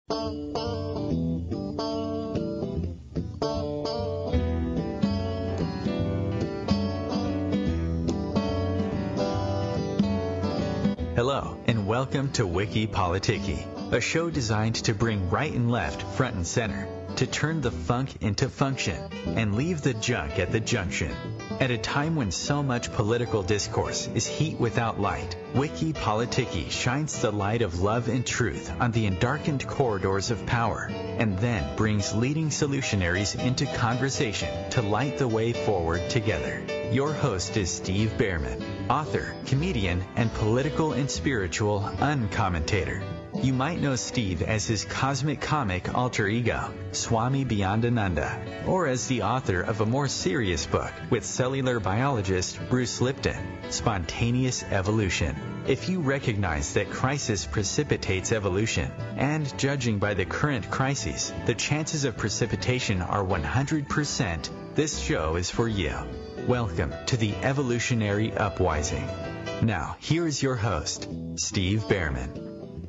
Hello, and welcome to Wiki Politiki, a show designed to bring right and left front and center, to turn the funk into function, and leave the junk at the junction. At a time when so much political discourse is heat without light, Wiki Politiki shines the light of love and truth on the endarkened corridors of power, and then brings leading solutionaries into conversation to light the way forward together. Your host is Steve Behrman, author, comedian, and political and spiritual uncommentator. You might know Steve as his cosmic comic alter ego, Swami Beyondananda, or as the author of a more serious book with cellular biologist Bruce Lipton, Spontaneous Evolution. If you recognize that crisis precipitates evolution, and judging by the current crises, the chances of precipitation are 100%, this show is for you. Welcome to the Evolutionary Upwising. Now, here is your host, Steve Behrman.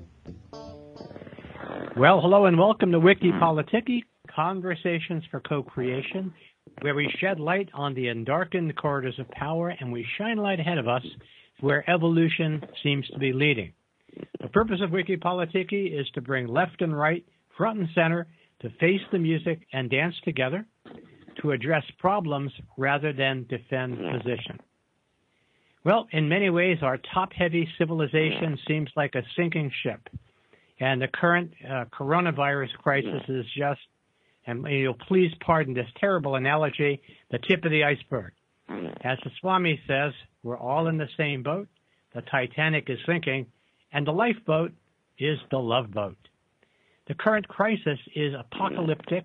Well, hello and welcome to Wiki Politiki, Conversations for Co-Creation, where we shed light on the endarkened corridors of power and we shine light ahead of us where evolution seems to be leading. The purpose of Wiki Politiki is to bring left and right, front and center, to face the music and dance together, to address problems rather than defend position. Well, in many ways, our top-heavy civilization seems like a sinking ship. And the current coronavirus crisis is just, and you'll please pardon this terrible analogy, the tip of the iceberg. As the Swami says, we're all in the same boat. The Titanic is sinking, and the lifeboat is the love boat. The current crisis is apocalyptic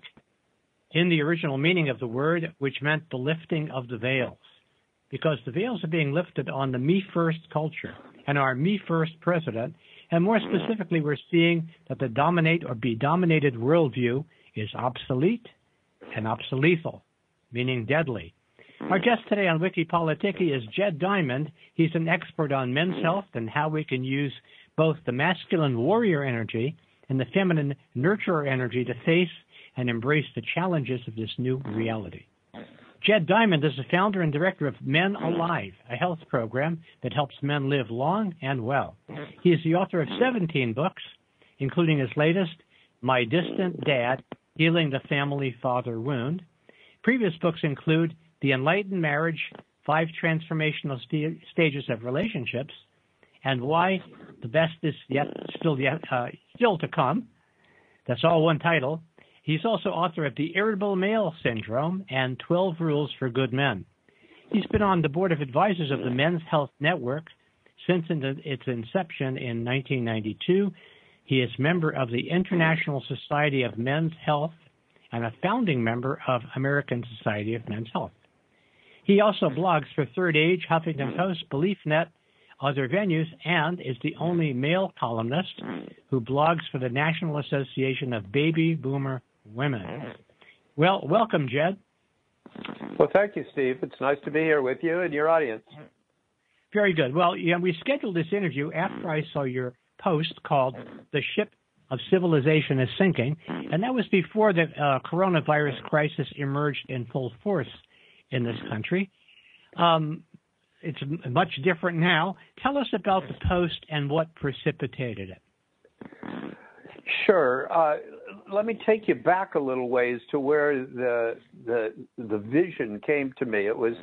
in the original meaning of the word, which meant the lifting of the veils, because the veils are being lifted on the me first culture and our me first president. And more specifically, we're seeing that the dominate or be dominated worldview is obsolete and obsolethal, meaning deadly. Our guest today on Wiki Politiki is Jed Diamond. He's an expert on men's health and how we can use both the masculine warrior energy and the feminine nurturer energy to face and embrace the challenges of this new reality. Jed Diamond is the founder and director of Men Alive, a health program that helps men live long and well. He is the author of 17 books, including his latest, My Distant Dad, Healing the Family Father Wound. Previous books include The Enlightened Marriage, 5 Transformational Stages of Relationships, and Why the Best is Still to Come. That's all one title. He's also author of The Irritable Male Syndrome and 12 Rules for Good Men. He's been on the board of advisors of the Men's Health Network since its inception in 1992. He is member of the International Society of Men's Health and a founding member of American Society of Men's Health. He also blogs for Third Age, Huffington Post, BeliefNet, other venues, and is the only male columnist who blogs for the National Association of Baby Boomer Women. Well, welcome, Jed. Well, thank you, Steve. It's nice to be here with you and your audience. Very good. Well, we scheduled this interview after I saw your post called The Ship of Civilization is Sinking, and that was before the coronavirus crisis emerged in full force in this country. It's much different now. Tell us about the post and what precipitated it. Sure. Let me take you back a little ways to where the vision came to me. It was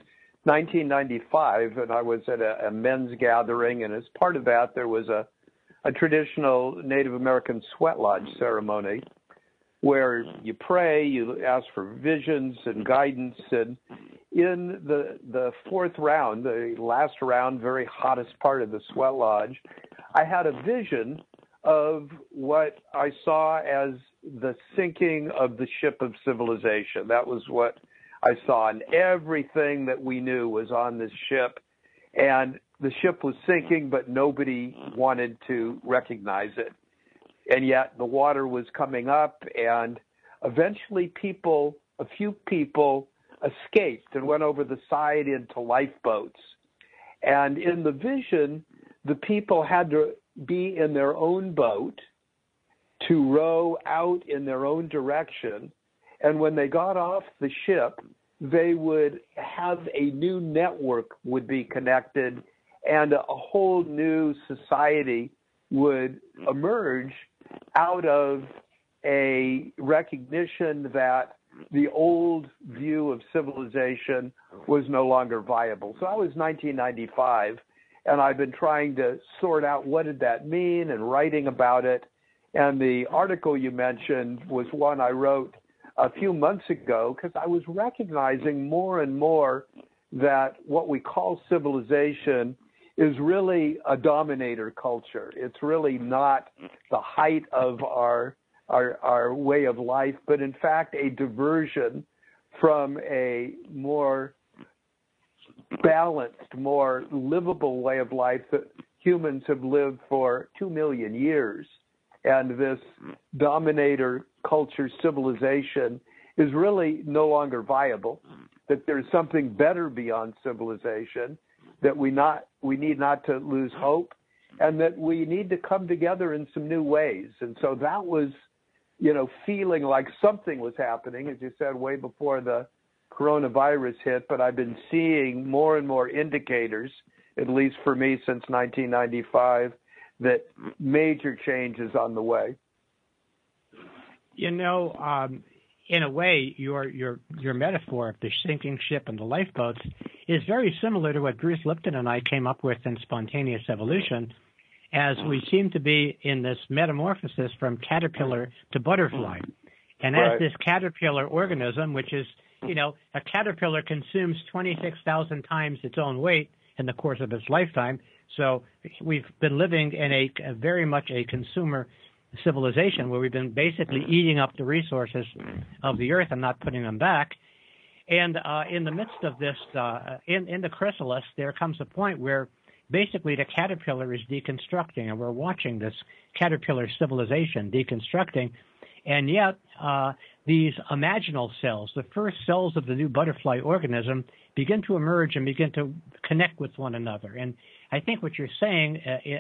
1995, and I was at a men's gathering, and as part of that, there was a traditional Native American sweat lodge ceremony where you pray, you ask for visions and guidance, and in the fourth round, the last round, very hottest part of the sweat lodge, I had a vision of what I saw as the sinking of the ship of civilization. That was what I saw, and everything that we knew was on this ship, and the ship was sinking, but nobody wanted to recognize it. And yet the water was coming up, and eventually a few people escaped and went over the side into lifeboats. And in the vision, the people had to be in their own boat, to row out in their own direction. And when they got off the ship, they would have a new network would be connected, and a whole new society would emerge out of a recognition that the old view of civilization was no longer viable. So that was 1995, and I've been trying to sort out what did that mean and writing about it. And the article you mentioned was one I wrote a few months ago because I was recognizing more and more that what we call civilization is really a dominator culture. It's really not the height of our way of life, but in fact a diversion from a more balanced, more livable way of life that humans have lived for 2 million years. And this dominator culture civilization is really no longer viable, that there's something better beyond civilization, that we need not to lose hope, and that we need to come together in some new ways. And so that was, feeling like something was happening, as you said, way before the coronavirus hit, but I've been seeing more and more indicators, at least for me since 1995, that major change is on the way. In a way, your metaphor of the sinking ship and the lifeboats is very similar to what Bruce Lipton and I came up with in Spontaneous Evolution, as we seem to be in this metamorphosis from caterpillar to butterfly. And right. As this caterpillar organism, which is, a caterpillar consumes 26,000 times its own weight in the course of its lifetime. So we've been living in a very much a consumer civilization where we've been basically eating up the resources of the earth and not putting them back. And in the midst of this, in the chrysalis, there comes a point where basically the caterpillar is deconstructing, and we're watching this caterpillar civilization deconstructing. And yet these imaginal cells, the first cells of the new butterfly organism, begin to emerge and begin to connect with one another. And I think what you're saying,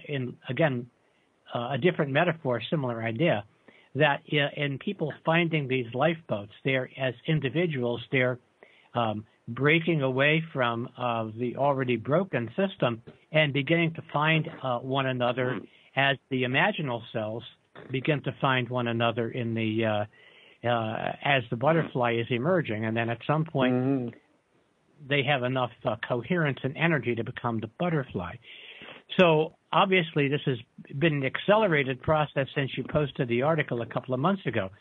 a different metaphor, similar idea, that in people finding these lifeboats, they're, as individuals, they're breaking away from the already broken system and beginning to find one another as the imaginal cells begin to find one another in the as the butterfly is emerging. And then at some point, they have enough coherence and energy to become the butterfly. So obviously this has been an accelerated process since you posted the article a couple of months ago.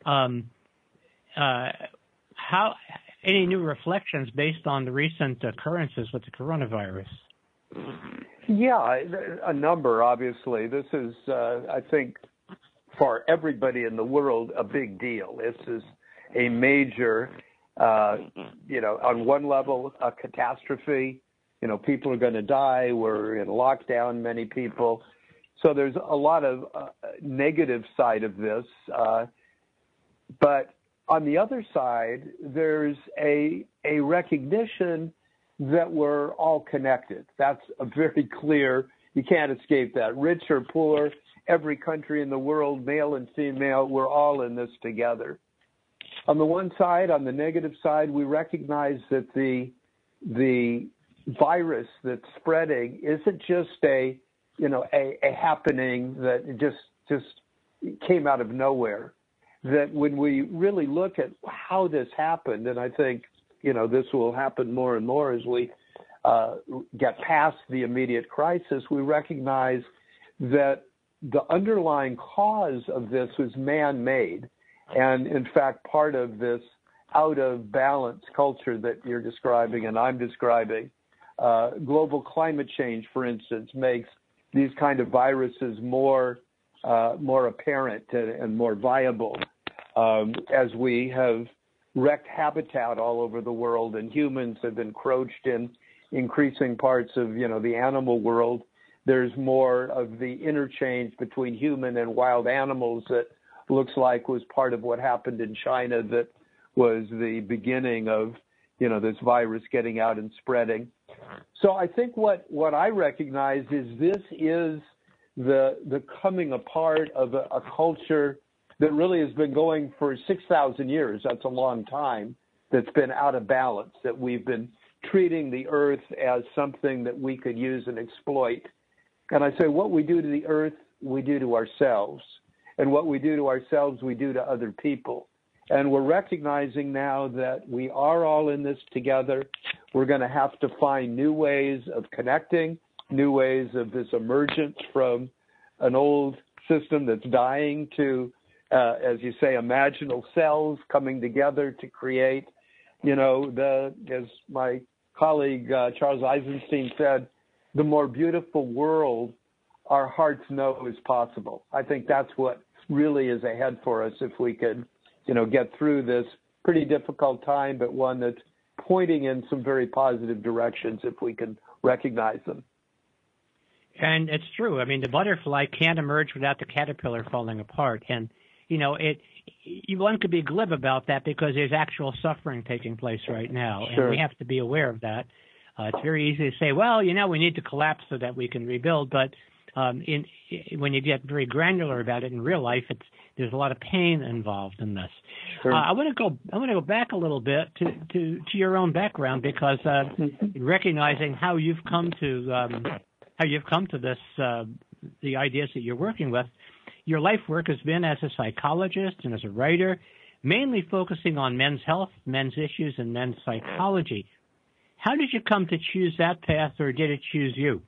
How any new reflections based on the recent occurrences with the coronavirus? Yeah, a number, obviously. This is, I think, for everybody in the world, a big deal. This is a major, on one level, a catastrophe. People are going to die. We're in lockdown, many people. So there's a lot of negative side of this. But on the other side, there's a recognition that we're all connected. That's a very clear, you can't escape that. Rich or poor, every country in the world, male and female, we're all in this together. On the one side, on the negative side, we recognize that the virus that's spreading isn't just a happening that just came out of nowhere. That when we really look at how this happened, and I think, this will happen more and more as we get past the immediate crisis, we recognize that the underlying cause of this was man-made. And in fact, part of this out of balance culture that you're describing and I'm describing, global climate change, for instance, makes these kind of viruses more apparent and more viable as we have wrecked habitat all over the world and humans have encroached in increasing parts of the animal world. There's more of the interchange between human and wild animals that looks like was part of what happened in China that was the beginning of this virus getting out and spreading. So I think what I recognize is this is the coming apart of a culture that really has been going for 6,000 years. That's a long time. That's been out of balance, that we've been treating the earth as something that we could use and exploit. And I say, what we do to the earth, we do to ourselves. And what we do to ourselves, we do to other people. And we're recognizing now that we are all in this together. We're going to have to find new ways of connecting, new ways of this emergence from an old system that's dying to, as you say, imaginal cells coming together to create, as my colleague Charles Eisenstein said, the more beautiful world our hearts know is possible. I think that's what really is ahead for us if we could, get through this pretty difficult time, but one that's pointing in some very positive directions if we can recognize them. And it's true. I mean, the butterfly can't emerge without the caterpillar falling apart. And, one could be glib about that because there's actual suffering taking place right now. Sure. And we have to be aware of that. It's very easy to say, well, we need to collapse so that we can rebuild. But when you get very granular about it in real life, there's a lot of pain involved in this. Sure. I want to go back a little bit to your own background because recognizing how you've come to this, the ideas that you're working with. Your life work has been as a psychologist and as a writer, mainly focusing on men's health, men's issues, and men's psychology. How did you come to choose that path, or did it choose you?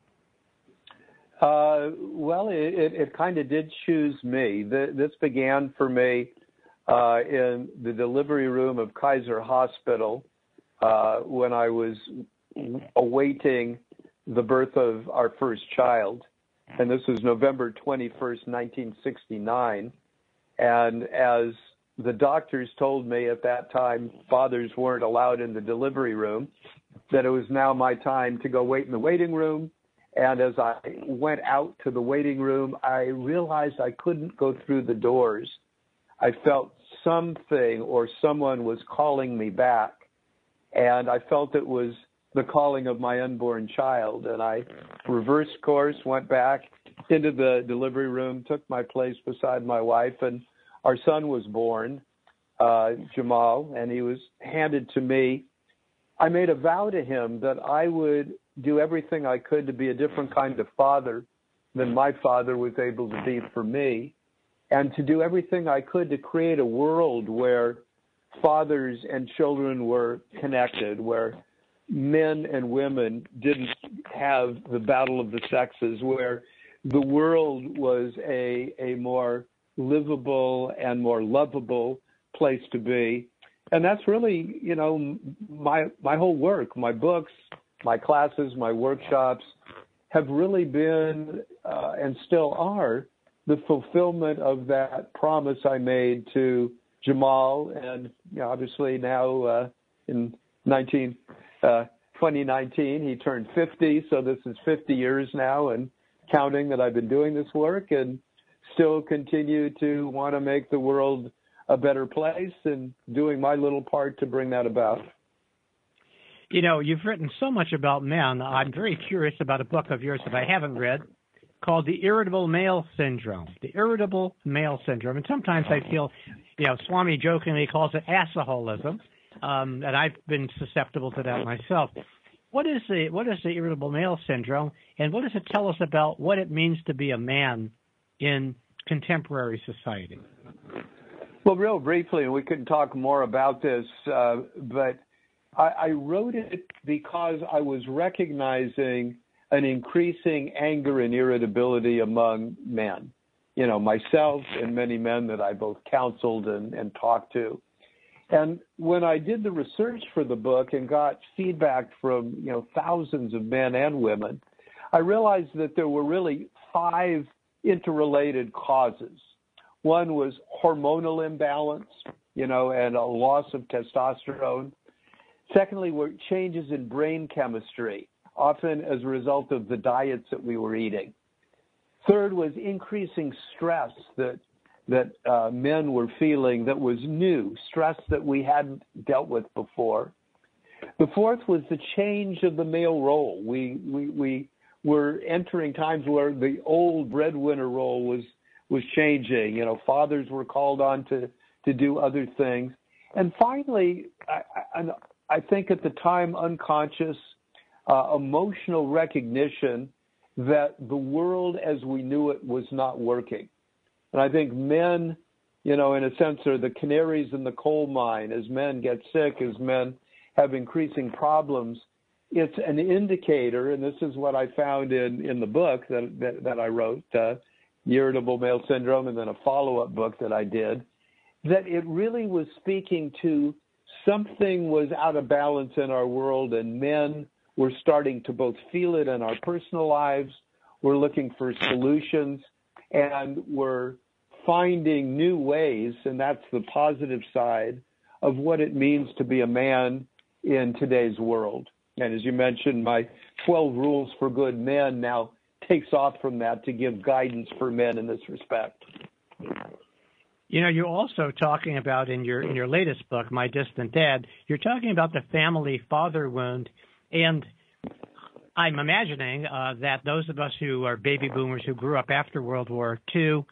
Well, it kind of did choose me. This began for me in the delivery room of Kaiser Hospital when I was awaiting the birth of our first child. And this was November 21st, 1969. And as the doctors told me at that time, fathers weren't allowed in the delivery room, that it was now my time to go wait in the waiting room. And as I went out to the waiting room, I realized I couldn't go through the doors. I felt something or someone was calling me back. And I felt it was the calling of my unborn child. And I reversed course, went back into the delivery room, took my place beside my wife, and our son was born, Jamal, and he was handed to me. I made a vow to him that I would do everything I could to be a different kind of father than my father was able to be for me, and to do everything I could to create a world where fathers and children were connected, where men and women didn't have the battle of the sexes, where the world was a more livable and more lovable place to be. And that's really, my whole work, my books, my classes, my workshops have really been and still are the fulfillment of that promise I made to Jamal. And obviously now in 2019, he turned 50. So this is 50 years now and counting that I've been doing this work, and still continue to want to make the world a better place and doing my little part to bring that about. You've written so much about men. I'm very curious about a book of yours that I haven't read called The Irritable Male Syndrome. The Irritable Male Syndrome. And sometimes I feel, Swami jokingly calls it assaholism, and I've been susceptible to that myself. What is the irritable male syndrome, and what does it tell us about what it means to be a man in contemporary society? Well, real briefly, and we could talk more about this, but I wrote it because I was recognizing an increasing anger and irritability among men, myself and many men that I both counseled and talked to. And when I did the research for the book and got feedback from, thousands of men and women, I realized that there were really 5 interrelated causes. One was hormonal imbalance, and a loss of testosterone. Secondly, were changes in brain chemistry, often as a result of the diets that we were eating. Third was increasing stress that men were feeling that was new, stress that we hadn't dealt with before. The fourth was the change of the male role. We we're entering times where the old breadwinner role was changing. You know, fathers were called on to do other things. And finally, I think at the time, unconscious, emotional recognition that the world as we knew it was not working. And I think men, you know, in a sense, are the canaries in the coal mine. As men get sick, as men have increasing problems, it's an indicator, and this is what I found in the book that I wrote, Irritable Male Syndrome, and then a follow-up book that I did, that it really was speaking to something was out of balance in our world, and men were starting to both feel it in our personal lives, we're looking for solutions, and we're finding new ways, and that's the positive side of what it means to be a man in today's world. And as you mentioned, my 12 Rules for Good Men now takes off from that to give guidance for men in this respect. You know, you're also talking about in your latest book, My Distant Dad, you're talking about the family father wound, and I'm imagining that those of us who are baby boomers who grew up after World War II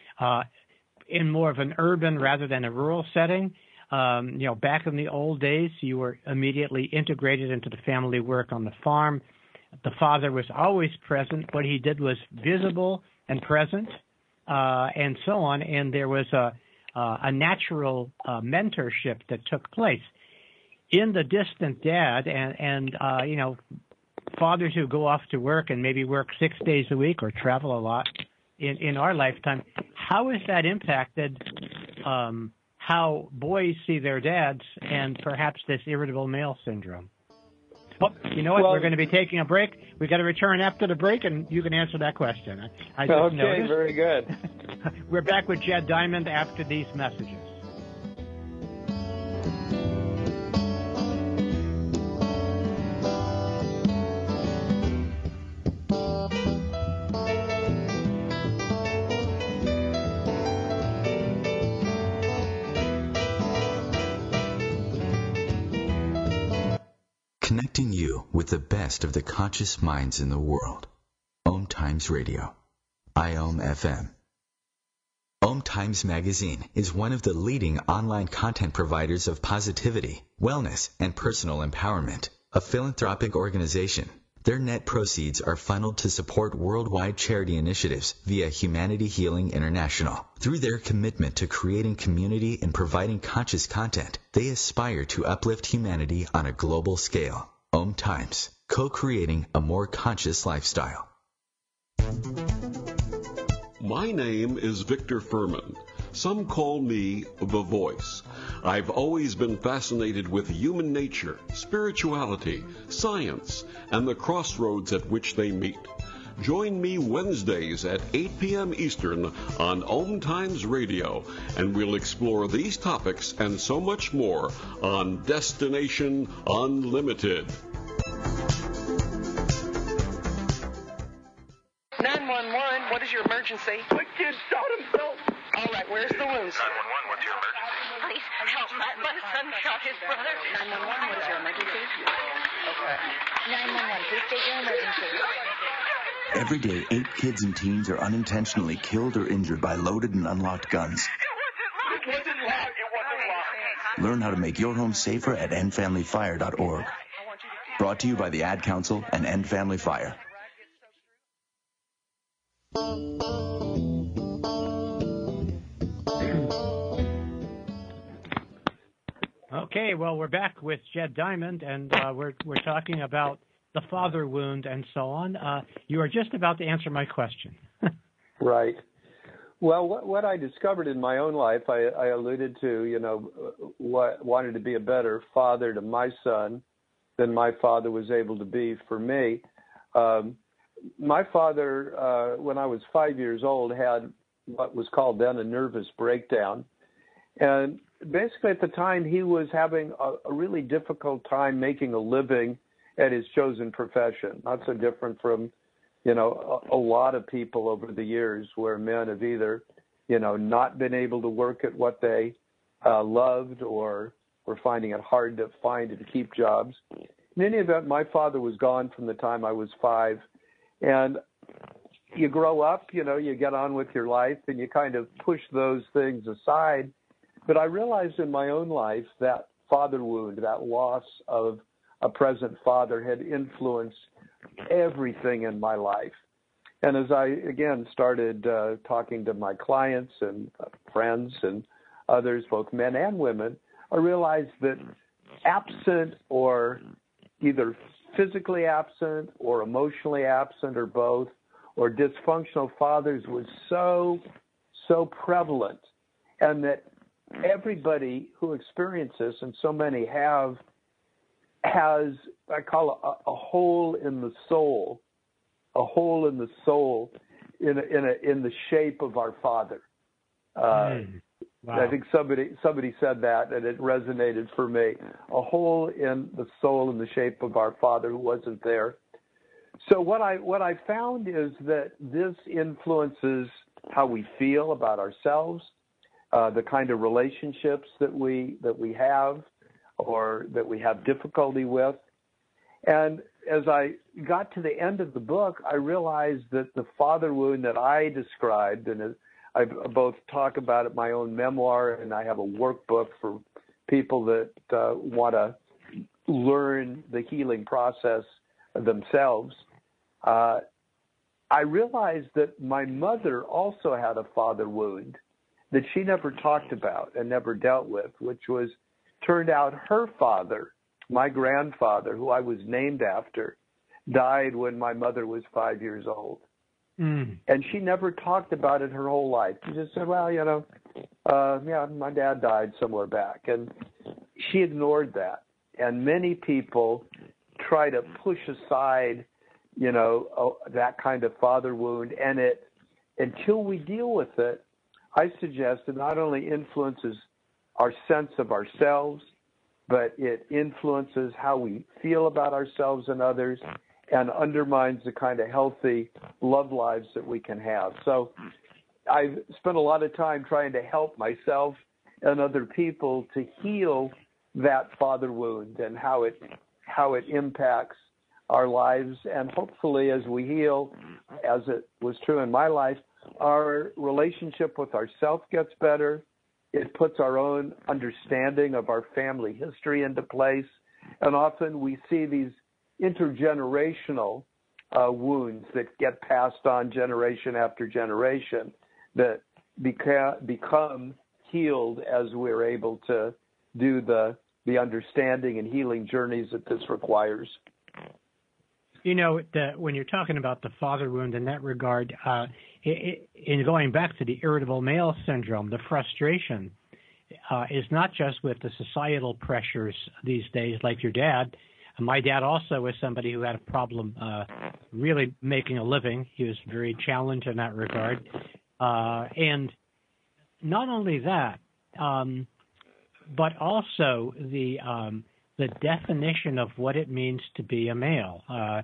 in more of an urban rather than a rural setting, you know, back in the old days, you were immediately integrated into the family work on the farm. The father was always present. What he did was visible and present, and so on. And there was a natural mentorship that took place. In The Distant Dad, and you know, fathers who go off to work and maybe work 6 days a week or travel a lot in our lifetime, how has that impacted how boys see their dads and perhaps this irritable male syndrome? Well, you know what? We're going to be taking a break. We've got to return after the break, and you can answer that question. I just noticed. Very good. We're back with Jed Diamond after these messages. Connecting you with the best of the conscious minds in the world. Om Times Radio. IOM FM. Om Times Magazine is one of the leading online content providers of positivity, wellness, and personal empowerment. A philanthropic organization. Their net proceeds are funneled to support worldwide charity initiatives via Humanity Healing International. Through their commitment to creating community and providing conscious content, they aspire to uplift humanity on a global scale. Om Times, co-creating a more conscious lifestyle. My name is Victor Furman. Some call me The Voice. I've always been fascinated with human nature, spirituality, science, and the crossroads at which they meet. Join me Wednesdays at 8 p.m. Eastern on Om Times Radio, and we'll explore these topics and so much more on Destination Unlimited. 911, what is your emergency? My kid shot himself. All right, where's the wounds? 911, what's your emergency? Please help. My son shot his brother. 911, what is your emergency? Okay. 911, please state your emergency. Every day, 8 kids and teens are unintentionally killed or injured by loaded and unlocked guns. It wasn't locked. Learn how to make your home safer at endfamilyfire.org. Brought to you by the Ad Council and End Family Fire. Okay, well, we're back with Jed Diamond, and we're talking about the father wound and so on. You are just about to answer my question. Right. Well, what I discovered in my own life, I alluded to, you know, wanted to be a better father to my son than my father was able to be for me. My father, when I was 5 years old, had what was called then a nervous breakdown. And basically at the time, he was having a really difficult time making a living at his chosen profession. Not so different from, you know, a lot of people over the years where men have either, you know, not been able to work at what they loved or were finding it hard to find and keep jobs. In any event, my father was gone from the time I was 5. And you grow up, you get on with your life and you kind of push those things aside. But I realized in my own life that father wound, that loss of a present father had influenced everything in my life. And as I, again, started talking to my clients and friends and others, both men and women, I realized that absent or either physically absent or emotionally absent or both, or dysfunctional fathers was so prevalent, and that everybody who experiences, and so many have, has, I call it a hole in the soul, in the shape of our father. Wow. I think somebody said that, and it resonated for me. A hole in the soul in the shape of our father who wasn't there. So what I found is that this influences how we feel about ourselves, the kind of relationships that we have or that we have difficulty with. And as I got to the end of the book, I realized that the father wound that I described, and I both talk about it in my own memoir, and I have a workbook for people that want to learn the healing process themselves. I realized that my mother also had a father wound that she never talked about and never dealt with, which was, turned out her father, my grandfather, who I was named after, died when my mother was 5 years old. And she never talked about it her whole life. She just said, well, my dad died somewhere back. And she ignored that. And many people try to push aside, that kind of father wound. And until we deal with it, I suggest it not only influences our sense of ourselves, but it influences how we feel about ourselves and others, and undermines the kind of healthy love lives that we can have. So I've spent a lot of time trying to help myself and other people to heal that father wound and how it impacts our lives. And hopefully as we heal, as it was true in my life, our relationship with ourself gets better. It puts our own understanding of our family history into place. And often we see these intergenerational wounds that get passed on generation after generation that become healed as we're able to do the understanding and healing journeys that this requires. When you're talking about the father wound in that regard, in going back to the irritable male syndrome, the frustration is not just with the societal pressures these days, like your dad. My dad also was somebody who had a problem really making a living. He was very challenged in that regard. And not only that, but also the definition of what it means to be a male.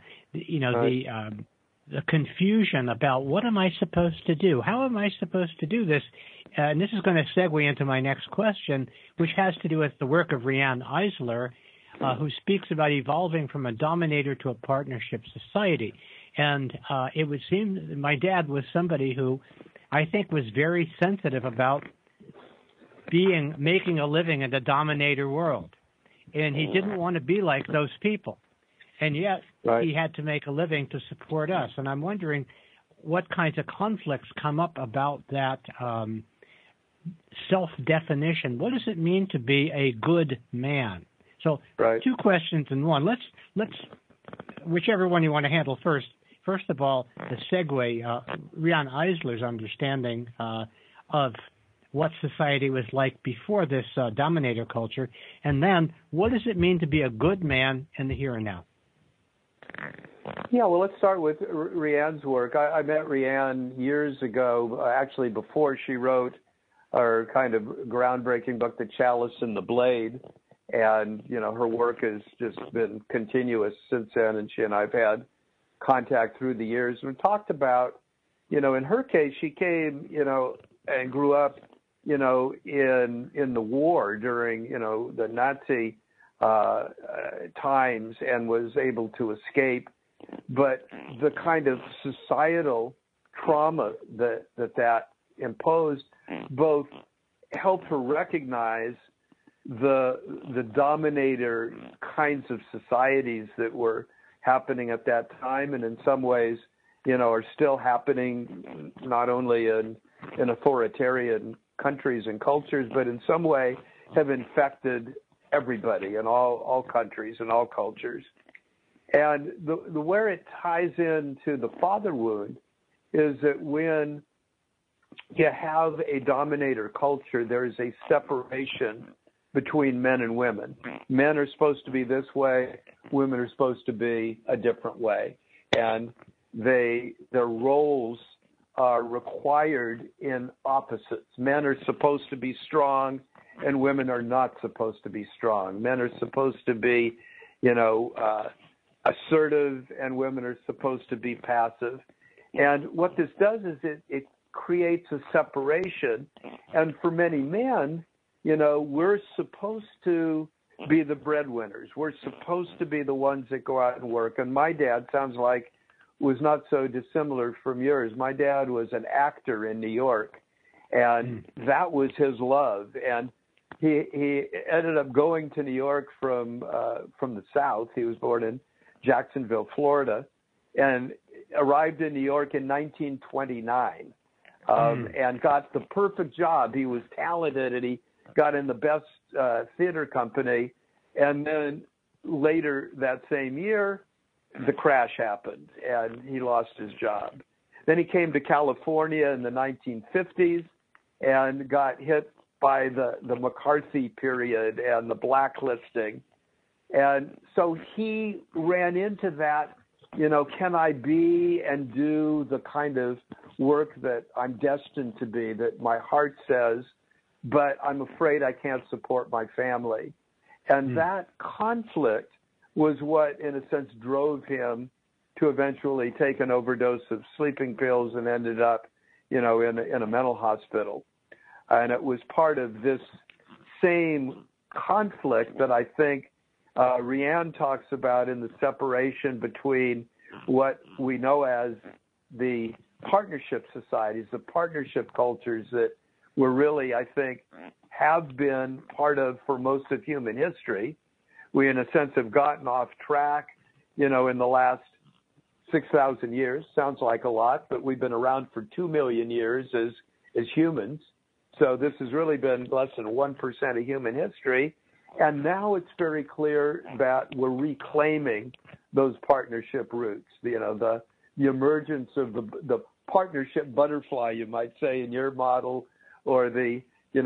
The confusion about what am I supposed to do? How am I supposed to do this? And this is going to segue into my next question, which has to do with the work of Riane Eisler, who speaks about evolving from a dominator to a partnership society. And it would seem that my dad was somebody who I think was very sensitive about making a living in the dominator world. And he didn't want to be like those people. And yet he had to make a living to support us. And I'm wondering what kinds of conflicts come up about that self-definition. What does it mean to be a good man? So two questions in one. Let's whichever one you want to handle first. First of all, the segue, Riane Eisler's understanding of what society was like before this dominator culture, and then what does it mean to be a good man in the here and now? Yeah, well, let's start with Riane's work. I met Riane years ago, actually before she wrote her kind of groundbreaking book, The Chalice and the Blade. And, her work has just been continuous since then, and she and I have had contact through the years. We talked about, in her case, she came, and grew up, in the war during, the Nazi times, and was able to escape but the kind of societal trauma that imposed both helped her recognize the dominator kinds of societies that were happening at that time, and in some ways, are still happening, not only in authoritarian countries and cultures, but in some way have infected everybody in all countries and all cultures. And the where it ties into the father wound is that when you have a dominator culture, there is a separation between men and women. Men are supposed to be this way, women are supposed to be a different way. And their roles are required in opposites. Men are supposed to be strong and women are not supposed to be strong. Men are supposed to be, assertive and women are supposed to be passive. And what this does is it creates a separation. And for many men, we're supposed to be the breadwinners. We're supposed to be the ones that go out and work. And my dad sounds like was not so dissimilar from yours. My dad was an actor in New York, and that was his love. And he ended up going to New York from the South. He was born in Jacksonville, Florida, and arrived in New York in 1929, and got the perfect job. He was talented, and he got in the best theater company. And then later that same year, the crash happened, and he lost his job. Then he came to California in the 1950s and got hit by the McCarthy period and the blacklisting. And so he ran into that, can I be and do the kind of work that I'm destined to be, that my heart says, but I'm afraid I can't support my family. And that conflict was what, in a sense, drove him to eventually take an overdose of sleeping pills and ended up, in a mental hospital. And it was part of this same conflict that I think Rianne talks about in the separation between what we know as the partnership societies, the partnership cultures that were really, I think, have been part of for most of human history. We, in a sense, have gotten off track, in the last 6,000 years. Sounds like a lot, but we've been around for 2 million years as humans. So this has really been less than 1% of human history. And now it's very clear that we're reclaiming those partnership roots, the emergence of the partnership butterfly, you might say, in your model, or the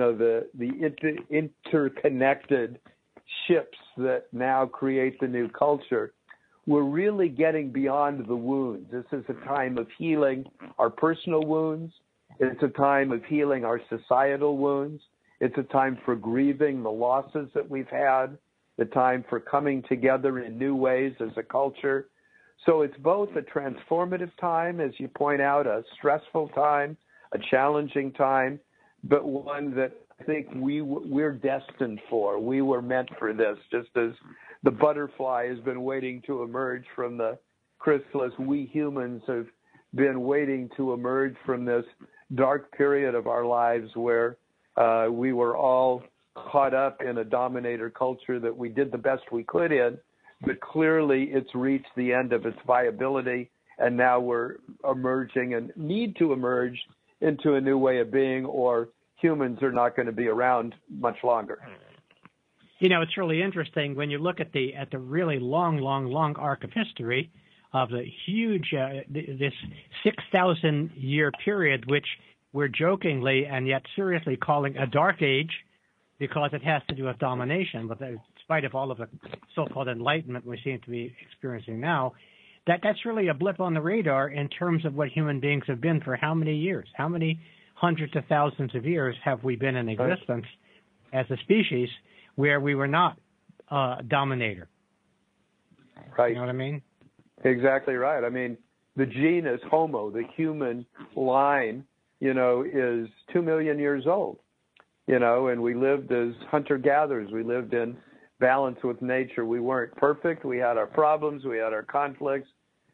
interconnected ships that now create the new culture. We're really getting beyond the wounds. This is a time of healing our personal wounds. It's a time of healing our societal wounds. It's a time for grieving the losses that we've had, the time for coming together in new ways as a culture. So it's both a transformative time, as you point out, a stressful time, a challenging time, but one that I think we're destined for. We were meant for this, just as the butterfly has been waiting to emerge from the chrysalis. We humans have been waiting to emerge from this dark period of our lives where we were all caught up in a dominator culture that we did the best we could in, but clearly it's reached the end of its viability, and now we're emerging and need to emerge into a new way of being, or humans are not going to be around much longer. It's really interesting when you look at the really long arc of history of the huge, this 6,000 year period, which we're jokingly and yet seriously calling a dark age because it has to do with domination. But in spite of all of the so-called enlightenment we seem to be experiencing now, that's really a blip on the radar in terms of what human beings have been for how many years? How many hundreds of thousands of years have we been in existence as a species where we were not dominator? Right. You know what I mean? Exactly right. I mean, the genus Homo, the human line, is 2 million years old, and we lived as hunter-gatherers. We lived in balance with nature. We weren't perfect. We had our problems. We had our conflicts.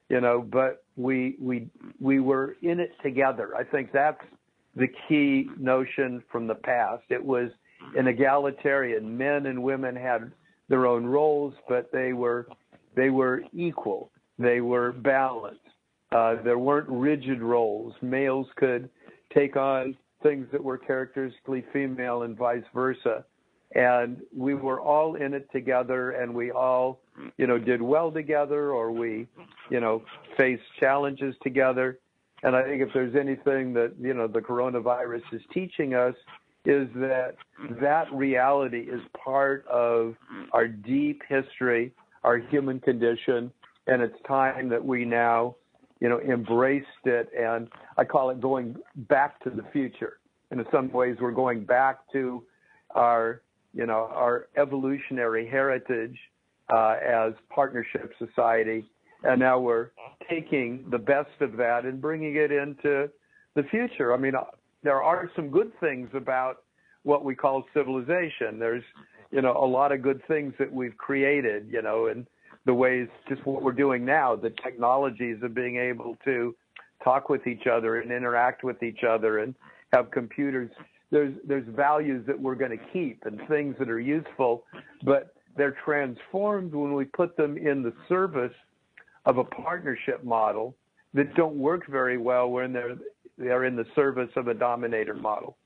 but we were in it together. I think that's the key notion from the past. It was an egalitarian. Men and women had their own roles, but they were equal. They were balanced. There weren't rigid roles. Males could take on things that were characteristically female and vice versa. And we were all in it together, and we all, did well together, or we, faced challenges together. And I think if there's anything that, the coronavirus is teaching us, is that reality is part of our deep history, our human condition, and it's time that we now, embraced it. And I call it going back to the future. And in some ways, we're going back to our evolutionary heritage as partnership society. And now we're taking the best of that and bringing it into the future. I mean, there are some good things about what we call civilization. There's, a lot of good things that we've created, and the ways, just what we're doing now, the technologies of being able to talk with each other and interact with each other and have computers. There's values that we're going to keep and things that are useful, but they're transformed when we put them in the service of a partnership model that don't work very well when they're in the service of a dominator model.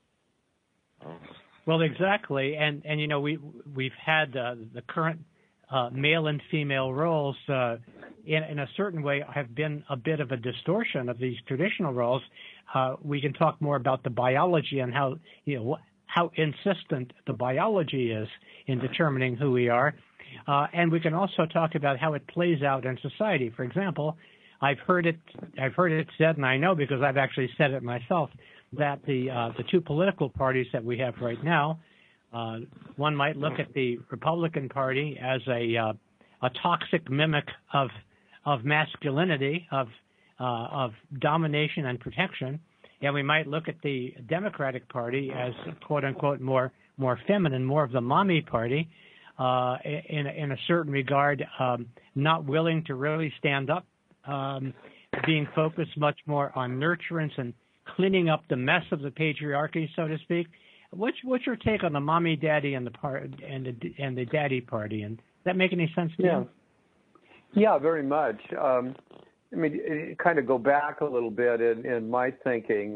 Well, exactly, and we've had the current male and female roles in a certain way have been a bit of a distortion of these traditional roles. We can talk more about the biology and how insistent the biology is in determining who we are. And we can also talk about how it plays out in society. For example, I've heard it said, and I know because I've actually said it myself, that the two political parties that we have right now, one might look at the Republican Party as a toxic mimic of masculinity, of domination and protection, and we might look at the Democratic Party as quote unquote more feminine, more of the mommy party. In a certain regard, not willing to really stand up, being focused much more on nurturance and cleaning up the mess of the patriarchy, so to speak. What's your take on the mommy, daddy, and the daddy party? And does that make any sense to you? Yeah, very much. Kind of go back a little bit in my thinking.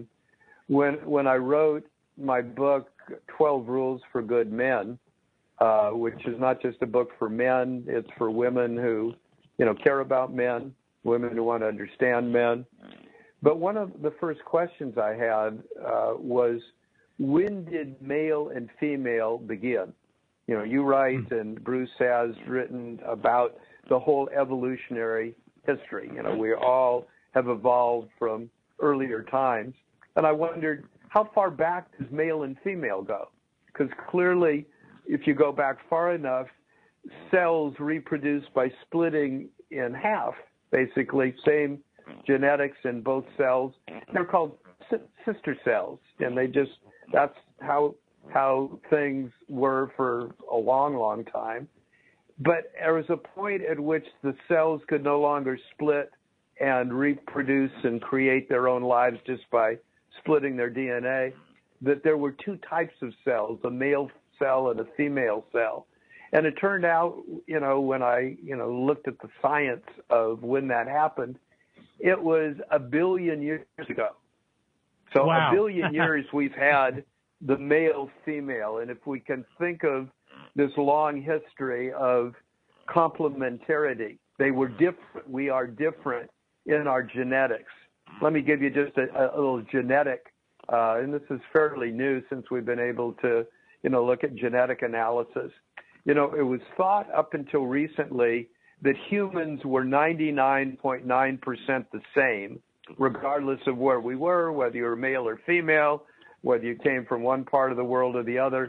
When I wrote my book, 12 Rules for Good Men, which is not just a book for men, it's for women who, care about men, women who want to understand men. But one of the first questions I had was, when did male and female begin? You write, and Bruce has written about the whole evolutionary history. We all have evolved from earlier times. And I wondered, how far back does male and female go? Because clearly, if you go back far enough, cells reproduce by splitting in half, basically, same genetics in both cells. They're called sister cells, and that's how things were for a long, long time. But there was a point at which the cells could no longer split and reproduce and create their own lives just by splitting their DNA, that there were two types of cells, a male cell and a female cell. And it turned out, when I, looked at the science of when that happened, it was 1 billion years ago. So wow. 1 billion years we've had the male-female. And if we can think of this long history of complementarity, they were different. We are different in our genetics. Let me give you just a little genetic, and this is fairly new since we've been able to, look at genetic analysis. It was thought up until recently that humans were 99.9% the same, regardless of where we were, whether you were male or female, whether you came from one part of the world or the other,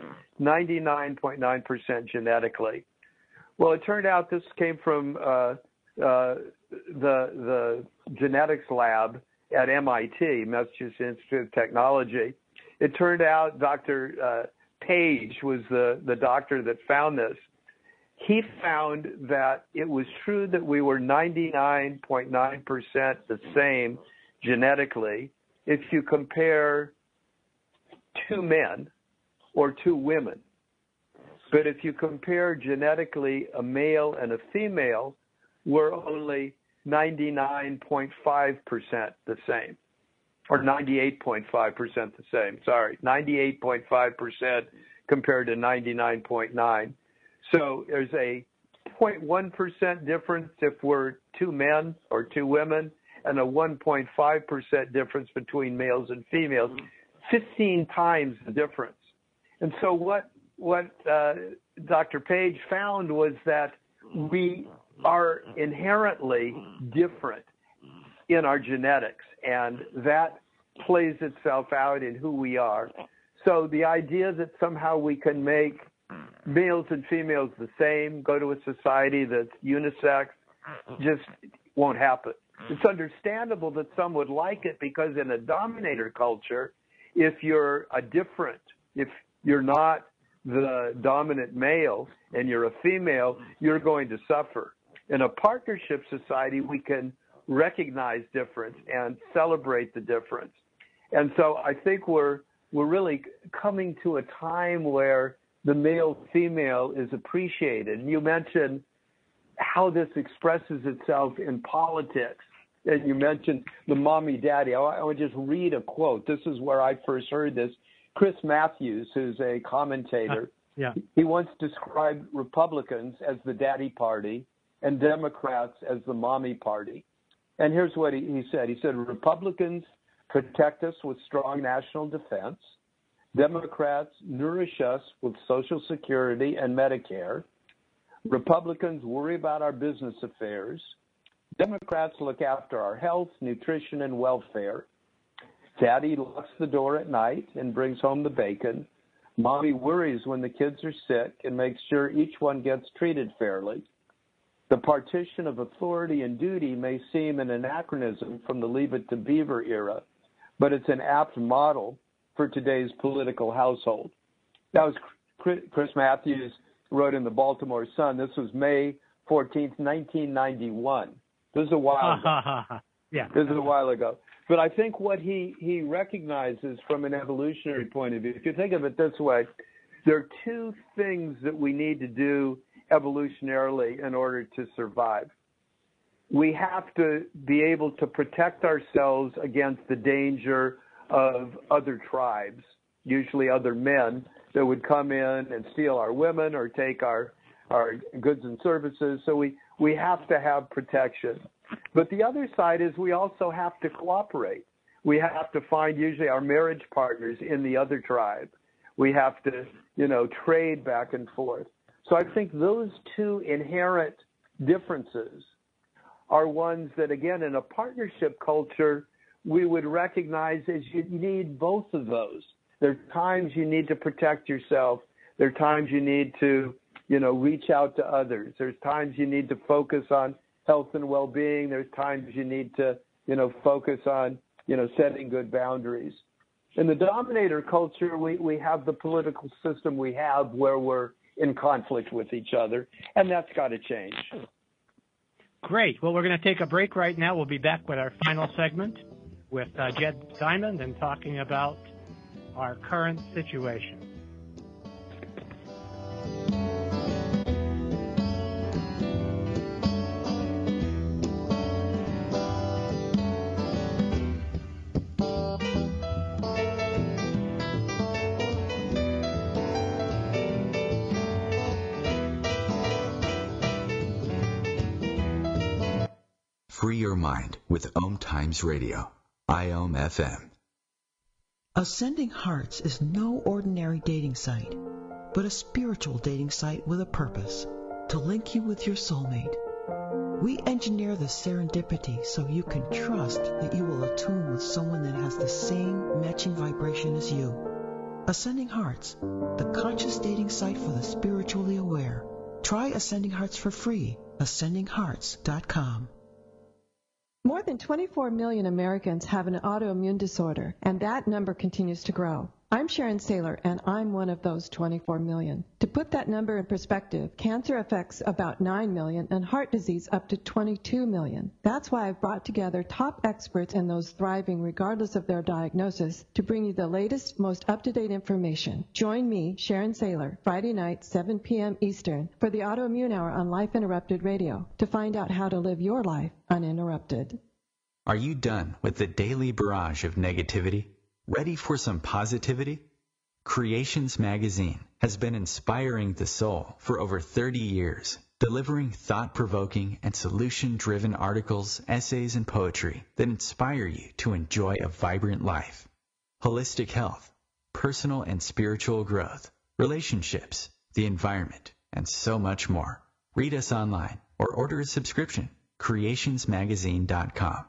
99.9% genetically. Well, it turned out this came from the genetics lab at MIT, Massachusetts Institute of Technology. It turned out Dr. Page was the doctor that found this. he found that it was true that we were 99.9% the same genetically if you compare two men or two women. But if you compare genetically a male and a female, we're only 99.5% the same, or 98.5% the same. Sorry, 98.5% compared to 99.9. So there's a 0.1% difference if we're two men or two women, and a 1.5% difference between males and females, 15 times the difference. And so what Dr. Page found was that we are inherently different in our genetics, and that plays itself out in who we are. So the idea that somehow we can make males and females the same, go to a society that's unisex, just won't happen. It's understandable that some would like it because in a dominator culture, if you're if you're not the dominant male and you're a female, you're going to suffer. In a partnership society, we can recognize difference and celebrate the difference. And so I think we're really coming to a time where the male-female is appreciated. And you mentioned how this expresses itself in politics. And you mentioned the mommy-daddy. I want to just read a quote. This is where I first heard this. Chris Matthews, who's a commentator, he once described Republicans as the daddy party and Democrats as the mommy party. And here's what he said. He said, Republicans protect us with strong national defense. Democrats nourish us with Social Security and Medicare. Republicans worry about our business affairs. Democrats look after our health, nutrition, and welfare. Daddy locks the door at night and brings home the bacon. Mommy worries when the kids are sick and makes sure each one gets treated fairly. The partition of authority and duty may seem an anachronism from the Leave It to Beaver era, but it's an apt model for today's political household. That was Chris Matthews wrote in the Baltimore Sun. This was May 14th, 1991. This is a while ago. This is a while ago. But I think what he recognizes from an evolutionary point of view, if you think of it this way, there are two things that we need to do evolutionarily in order to survive. We have to be able to protect ourselves against the danger of other tribes, usually other men, that would come in and steal our women or take our goods and services. So we have to have protection. But the other side is we also have to cooperate. We have to find usually our marriage partners in the other tribe. We have to, trade back and forth. So I think those two inherent differences are ones that, again, in a partnership culture, we would recognize as you need both of those. There are times you need to protect yourself. There are times you need to, reach out to others. There's times you need to focus on health and well-being. There's times you need to, focus on, setting good boundaries. In the dominator culture, we have the political system we have where we're in conflict with each other, and that's got to change. Great. Well, we're going to take a break right now. We'll be back with our final segment with Jed Diamond and talking about our current situation. Free your mind with Om Times Radio, IOM FM. Ascending Hearts is no ordinary dating site, but a spiritual dating site with a purpose, to link you with your soulmate. We engineer the serendipity so you can trust that you will attune with someone that has the same matching vibration as you. Ascending Hearts, the conscious dating site for the spiritually aware. Try Ascending Hearts for free, ascendinghearts.com. More than 24 million Americans have an autoimmune disorder, and that number continues to grow. I'm Sharon Saylor, and I'm one of those 24 million. To put that number in perspective, cancer affects about 9 million and heart disease up to 22 million. That's why I've brought together top experts and those thriving regardless of their diagnosis to bring you the latest, most up-to-date information. Join me, Sharon Saylor, Friday night, 7 p.m. Eastern, for the Autoimmune Hour on Life Interrupted Radio to find out how to live your life uninterrupted. Are you done with the daily barrage of negativity? Ready for some positivity? Creations Magazine has been inspiring the soul for over 30 years, delivering thought-provoking and solution-driven articles, essays, and poetry that inspire you to enjoy a vibrant life. Holistic health, personal and spiritual growth, relationships, the environment, and so much more. Read us online or order a subscription. creationsmagazine.com.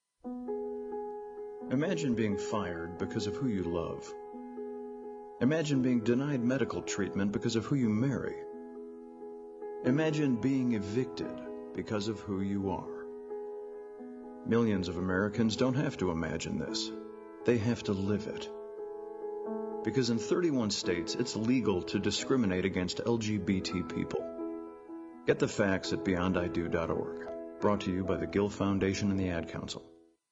Imagine being fired because of who you love. Imagine being denied medical treatment because of who you marry. Imagine being evicted because of who you are. Millions of Americans don't have to imagine this. They have to live it. Because in 31 states, it's legal to discriminate against LGBT people. Get the facts at beyondido.org. Brought to you by the Gill Foundation and the Ad Council.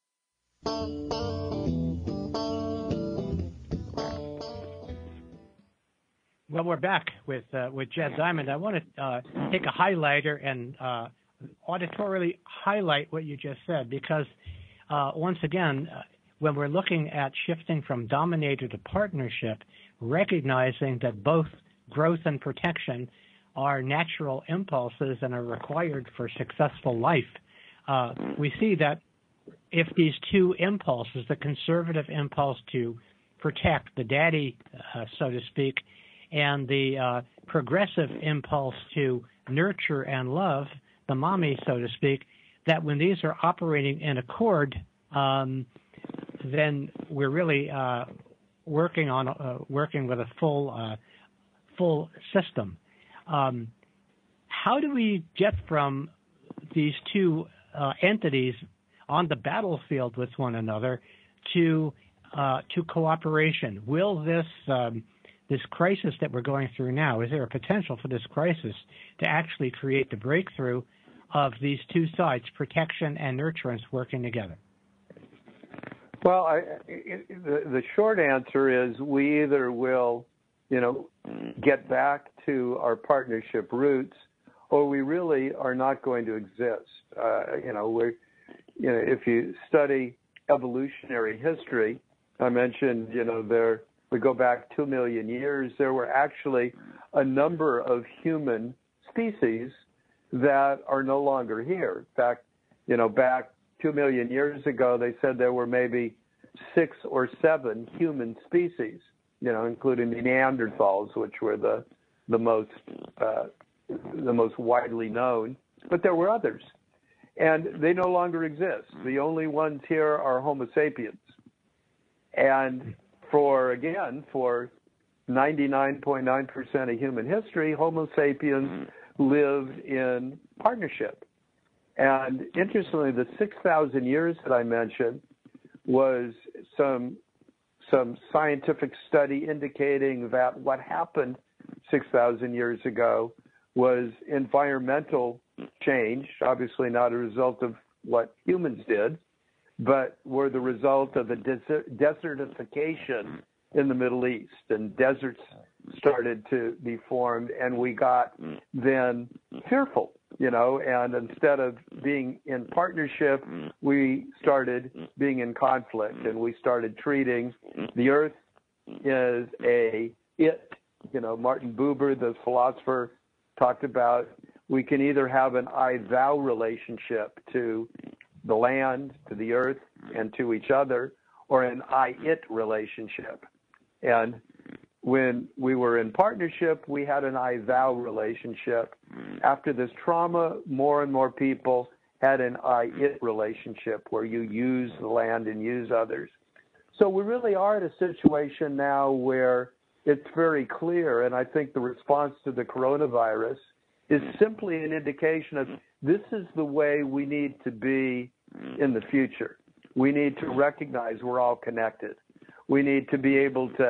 Well, we're back with Jed Diamond. I want to take a highlighter and auditorily highlight what you just said, because once again, when we're looking at shifting from dominator to partnership, recognizing that both growth and protection are natural impulses and are required for successful life, we see that if these two impulses, the conservative impulse to protect, the daddy, so to speak, and the progressive impulse to nurture and love, the mommy, so to speak, that when these are operating in accord, then we're really working with a full system. How do we get from these two entities on the battlefield with one another to cooperation? Will this crisis that we're going through now, is there a potential for this crisis to actually create the breakthrough of these two sides, protection and nurturance, working together? Well, the short answer is we either will, get back to our partnership roots, or we really are not going to exist. If you study evolutionary history, I mentioned, we go back 2 million years, there were actually a number of human species that are no longer here. In fact, back 2 million years ago, they said there were maybe 6 or 7 human species, including the Neanderthals, which were the most widely known, but there were others. And they no longer exist. The only ones here are Homo sapiens. And for 99.9% of human history, Homo sapiens lived in partnership. And interestingly, the 6,000 years that I mentioned was some scientific study indicating that what happened 6,000 years ago was environmental change, obviously not a result of what humans did, but were the result of the desertification in the Middle East, and deserts started to be formed, and we got then fearful, and instead of being in partnership, we started being in conflict, and we started treating the earth as it. Martin Buber, the philosopher, talked about we can either have an I-thou relationship to the land, to the earth, and to each other, or an I-it relationship. And when we were in partnership, we had an I-thou relationship. After this trauma, more and more people had an I-it relationship where you use the land and use others. So we really are at a situation now where it's very clear, and I think the response to the coronavirus is simply an indication of this is the way we need to be in the future. We need to recognize we're all connected. We need to be able to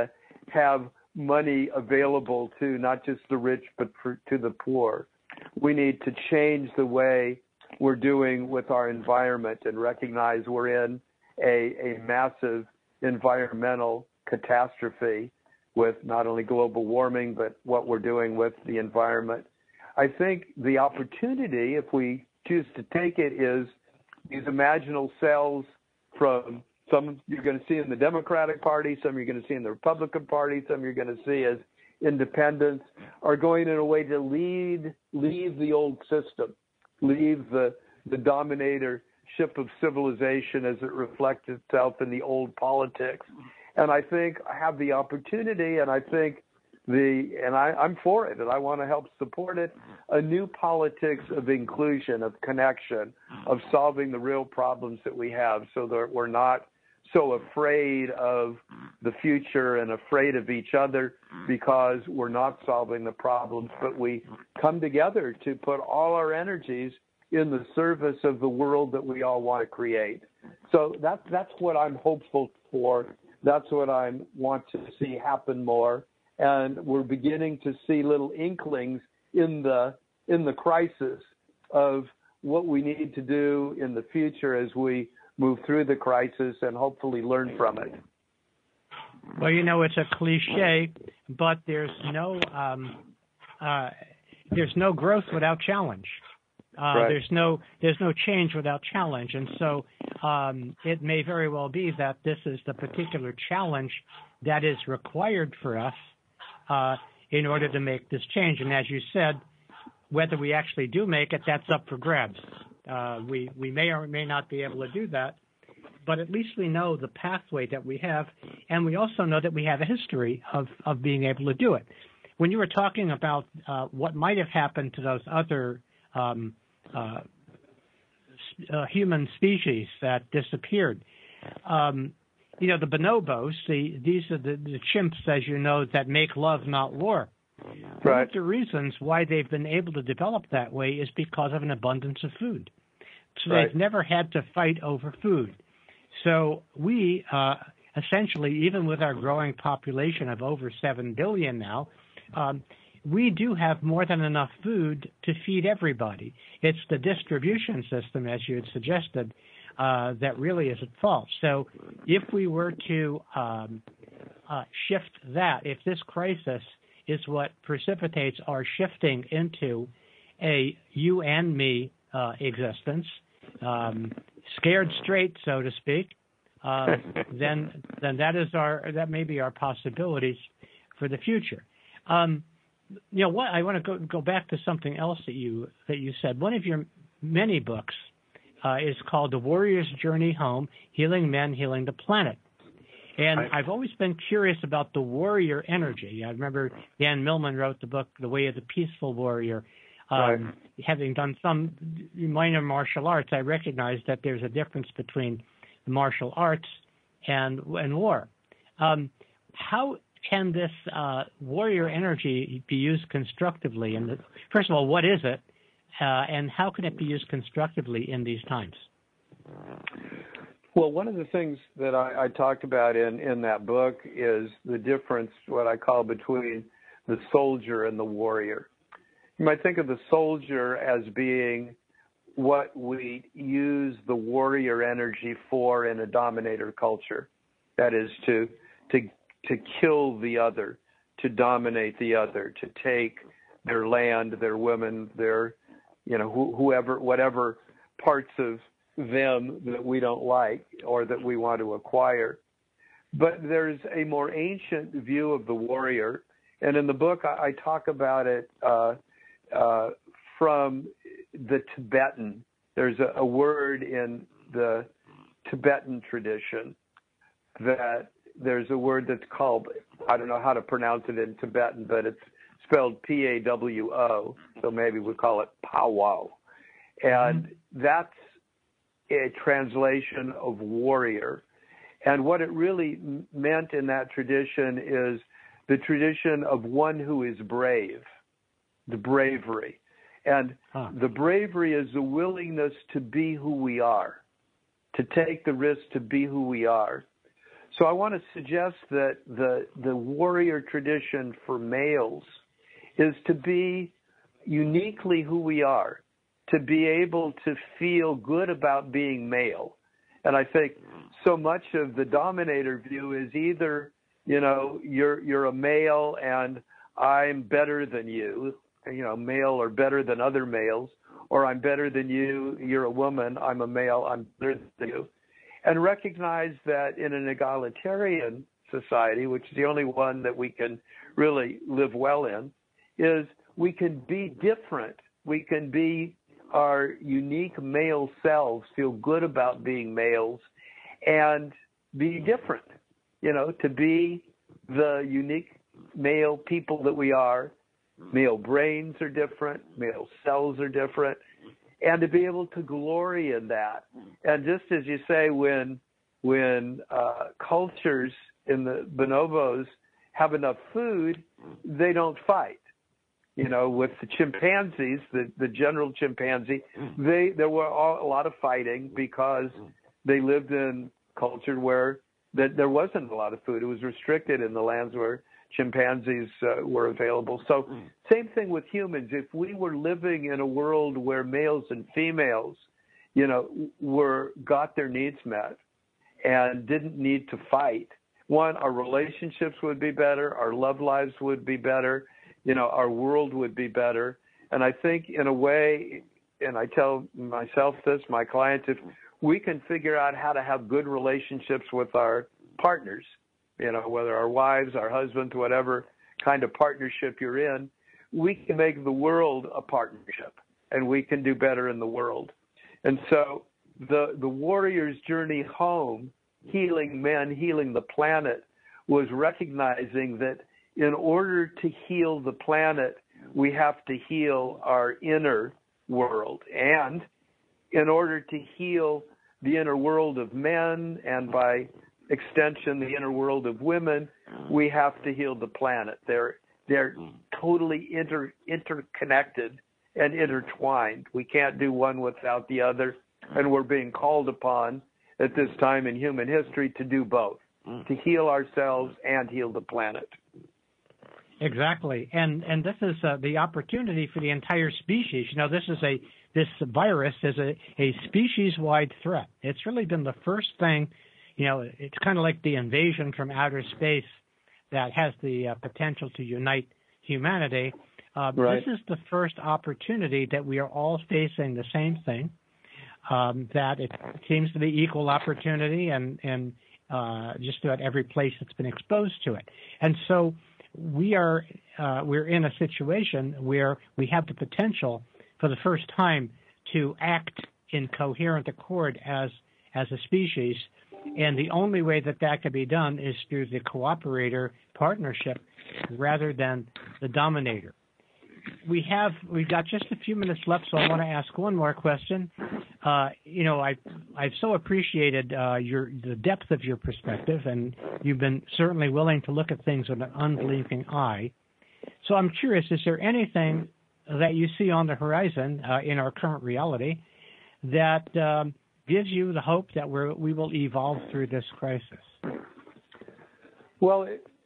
have money available to not just the rich, but to the poor. We need to change the way we're doing with our environment and recognize we're in a massive environmental catastrophe with not only global warming, but what we're doing with the environment. I think the opportunity, if we choose to take it, is these imaginal cells from some you're going to see in the Democratic Party, some you're going to see in the Republican Party, some you're going to see as independents, are going in a way to leave the old system, leave the dominatorship of civilization as it reflects itself in the old politics. And I think I have the opportunity, and I think I'm for it, and I want to help support it, a new politics of inclusion, of connection, of solving the real problems that we have so that we're not so afraid of the future and afraid of each other because we're not solving the problems, but we come together to put all our energies in the service of the world that we all want to create. So that's what I'm hopeful for. That's what I want to see happen more. And we're beginning to see little inklings in the crisis of what we need to do in the future as we move through the crisis and hopefully learn from it. Well, it's a cliche, but there's no growth without challenge. Right. There's no change without challenge, and so it may very well be that this is the particular challenge that is required for us in order to make this change. And as you said, whether we actually do make it, that's up for grabs. We may or may not be able to do that, but at least we know the pathway that we have, and we also know that we have a history of being able to do it. When you were talking about what might have happened to those other human species that disappeared, the bonobos, these are the chimps, as you know, that make love, not war. Right. One of the reasons why they've been able to develop that way is because of an abundance of food. So Right. They've never had to fight over food. So we essentially, even with our growing population of over 7 billion now, we do have more than enough food to feed everybody. It's the distribution system, as you had suggested, that really is at fault. So if we were to shift that, if this crisis is what precipitates our shifting into a you and me existence, scared straight, so to speak, then that may be our possibilities for the future. What I want to go back to something else that you said. One of your many books is called The Warrior's Journey Home: Healing Men, Healing the Planet. And Right. I've always been curious about the warrior energy. I remember Dan Millman wrote the book, The Way of the Peaceful Warrior. Right. Having done some minor martial arts, I recognize that there's a difference between the martial arts and war. How can this warrior energy be used constructively? And first of all, what is it? And how can it be used constructively in these times? Well, one of the things that I talked about in that book is the difference, what I call, between the soldier and the warrior. You might think of the soldier as being what we use the warrior energy for in a dominator culture. That is to kill the other, to dominate the other, to take their land, their women, their, whatever parts of them that we don't like or that we want to acquire. But there's a more ancient view of the warrior, and in the book I talk about it from the Tibetan. There's a word in the Tibetan tradition that there's a word that's called, I don't know how to pronounce it in Tibetan, but it's spelled P-A-W-O, so maybe we call it powwow. And that's a translation of warrior. And what it really meant in that tradition is the tradition of one who is brave, the bravery. And the bravery is the willingness to be who we are, to take the risk to be who we are. So I want to suggest that the warrior tradition for males is to be uniquely who we are, to be able to feel good about being male. And I think so much of the dominator view is either, you're a male and I'm better than you, male or better than other males, or I'm better than you, you're a woman, I'm a male, I'm better than you. And recognize that in an egalitarian society, which is the only one that we can really live well in, is we can be different. We can be our unique male selves, feel good about being males, and be different, to be the unique male people that we are. Male brains are different, male cells are different, and to be able to glory in that. And just as you say, when cultures in the bonobos have enough food, they don't fight. With the chimpanzees, the general chimpanzee, there were a lot of fighting because they lived in culture where there wasn't a lot of food. It was restricted in the lands where chimpanzees were available. So same thing with humans. If we were living in a world where males and females, got their needs met and didn't need to fight, one, our relationships would be better, our love lives would be better, our world would be better. And I think in a way, and I tell myself this, my clients, if we can figure out how to have good relationships with our partners, whether our wives, our husbands, whatever kind of partnership you're in, we can make the world a partnership and we can do better in the world. And so the warrior's journey home, healing men, healing the planet, was recognizing that in order to heal the planet, we have to heal our inner world. And in order to heal the inner world of men, and by extension, the inner world of women, we have to heal the planet. They're totally interconnected and intertwined. We can't do one without the other, and we're being called upon at this time in human history to do both, to heal ourselves and heal the planet. Exactly, and this is the opportunity for the entire species. This virus is a species-wide threat. It's really been the first thing. It's kind of like the invasion from outer space that has the potential to unite humanity. Right. This is the first opportunity that we are all facing the same thing. That it seems to be equal opportunity, and just about every place that's been exposed to it, and so. We're in a situation where we have the potential for the first time to act in coherent accord as a species, and the only way that can be done is through the cooperator partnership rather than the dominator. We've got just a few minutes left, so I want to ask one more question. I've so appreciated the depth of your perspective, and you've been certainly willing to look at things with an unblinking eye. So I'm curious, is there anything that you see on the horizon in our current reality that gives you the hope that we will evolve through this crisis? Well,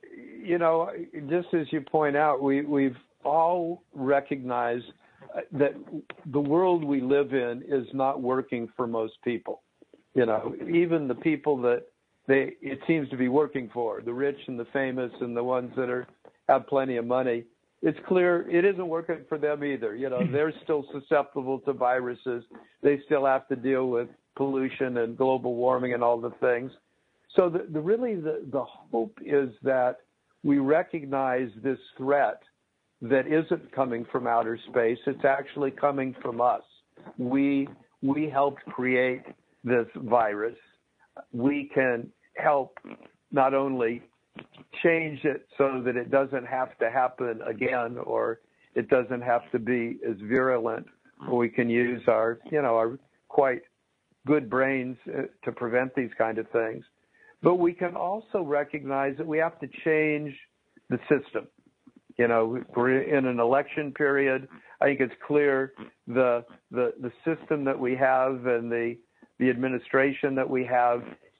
just as you point out, we've all recognize that the world we live in is not working for most people. Even the people that it seems to be working for, the rich and the famous and the ones that have plenty of money, it's clear it isn't working for them either. They're still susceptible to viruses. They still have to deal with pollution and global warming and all the things. So the hope is that we recognize this threat that isn't coming from outer space. It's actually coming from us. We helped create this virus. We can help not only change it so that it doesn't have to happen again, or it doesn't have to be as virulent, or we can use our quite good brains to prevent these kind of things. But we can also recognize that we have to change the system. We're in an election period. I think it's clear the system that we have and the administration that we have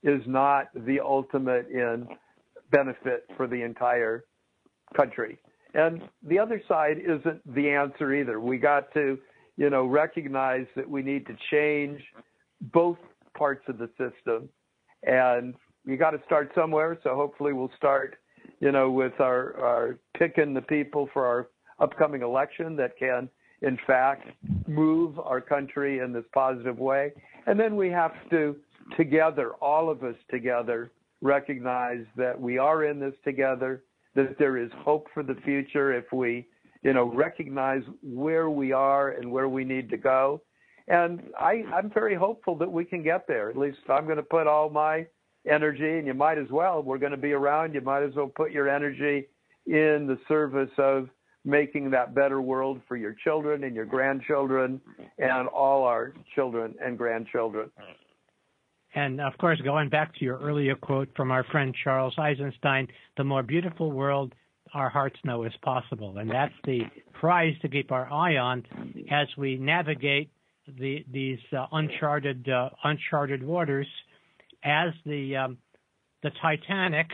is not the ultimate in benefit for the entire country. And the other side isn't the answer either. We got to, recognize that we need to change both parts of the system, and you got to start somewhere. So hopefully we'll start, with our picking the people for our upcoming election that can, in fact, move our country in this positive way. And then we have to together, all of us together, recognize that we are in this together, that there is hope for the future if we, recognize where we are and where we need to go. And I'm very hopeful that we can get there. At least I'm going to put all my energy, and you might as well. We're going to be around. You might as well put your energy in the service of making that better world for your children and your grandchildren and all our children and grandchildren. And, of course, going back to your earlier quote from our friend Charles Eisenstein, the more beautiful world our hearts know is possible. And that's the prize to keep our eye on as we navigate these uncharted waters as the Titanic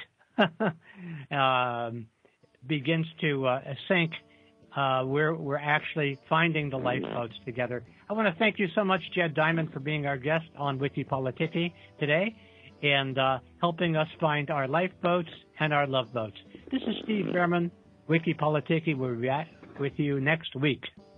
begins to sink. We're actually finding the lifeboats together. I want to thank you so much, Jed Diamond, for being our guest on Wiki Politicki today and helping us find our lifeboats and our love boats. This is Steve Berman, Wiki Politicki. We'll be back with you next week.